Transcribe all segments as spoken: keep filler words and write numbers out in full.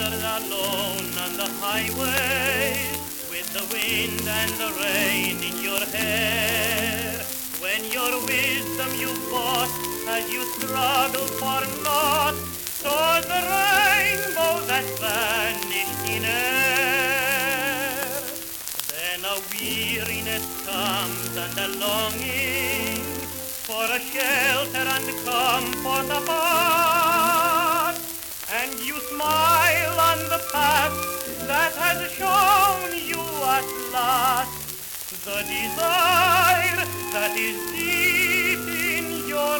wander alone on the highway with the wind and the rain in your hair. When your wisdom you bought as you struggle for naught, saw the rainbow that vanished in air. Then a weariness comes and a longing for a shelter and comfort apart, and you smile on the path that has shown you at last the desire that is deep in your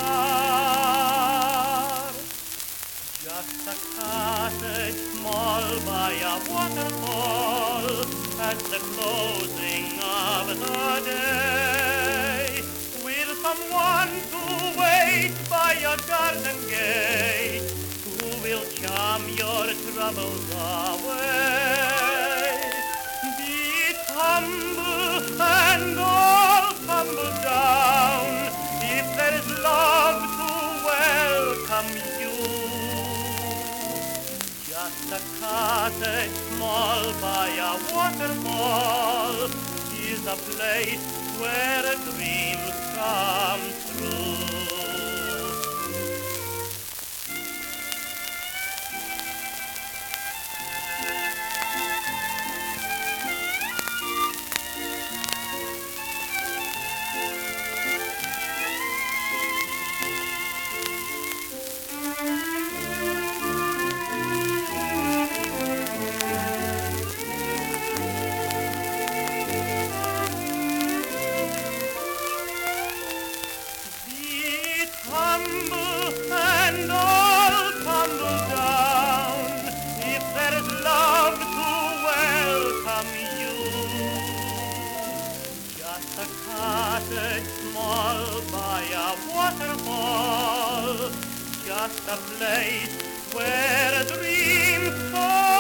heart. Just a cottage small by a waterfall at the closing of the day, with someone to wait by a garden gate, who will charm your troubles away. Be it humble and all tumble down, if there is love to welcome you. Just a cottage small by a waterfall is a place where dreams come true. And all tumble down, if there is love to welcome you. Just a cottage small by a waterfall, just a place where dreams come.